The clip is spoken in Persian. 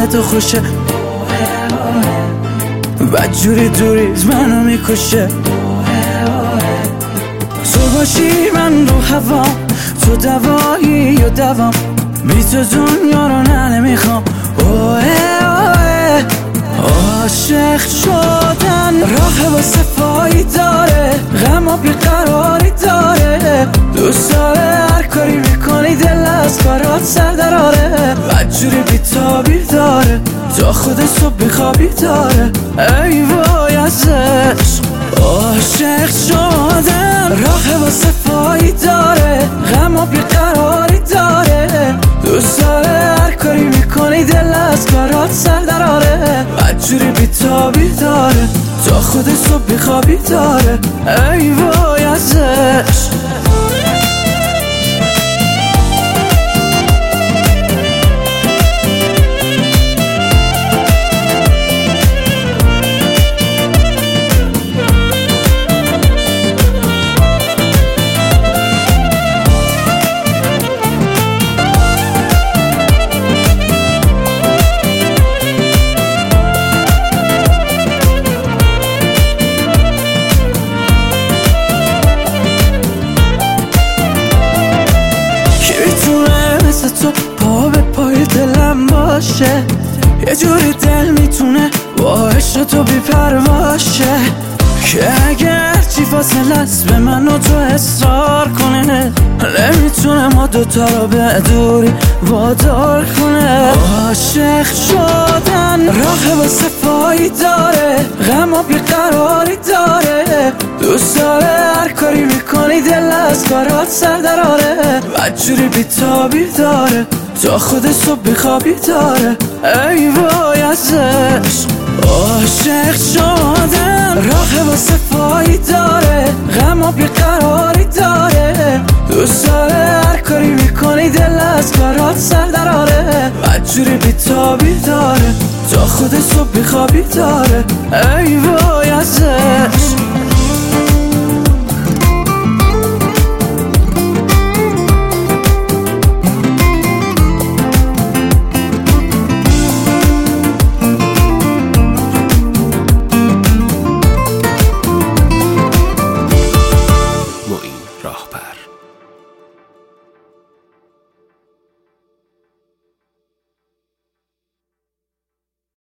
تو خوشه، بدجوری دوریت منو میکشه. تو باشی من رو هوام، تو دوایی یا دوام، بی تو دنیا رو نمیخوام. عاشق شدن راه واسه پایی داره، غم و بیقراری داره، دوست داره هر کاری میکنی دل از کارات سر دراره، بدجوری بیتابی داره، تا خود صبح بیخوابی داره. ای وای از عشق عاشق شدن راه واسه پایی داره، غم و بیقراری داره، دوست داره هر کاری میکنی دل از کارات سر دراره، بدجوری بیتابی داره، تا خود صبح بیخوابی داره. ای وای از عشق. تو پا به پای دلم باشه، یه جوری دل میتونه با عشق تو بی‌پرواشه، که اگر چی فاصله است به من و تو اصرار کنه، نمیتونه ما دوتا رو به دوری وادار کنه. عاشق شدن راه واسه پایی داره، غم و بیقراری داره، دوست داره هر کاری میکنی دل از کارات سر دراره، بدجوری بیتابی داره، تا خود صبح بیخوابی داره. ای وای از عشق عاشق شدن راه واسه پایی داره، غم و بیقراری داره، دوست داره هر کاری میکنی دل از کارات سر دراره، بدجوری بیتابی داره، تا خود صبح بیخوابی داره. ای وای از عشق.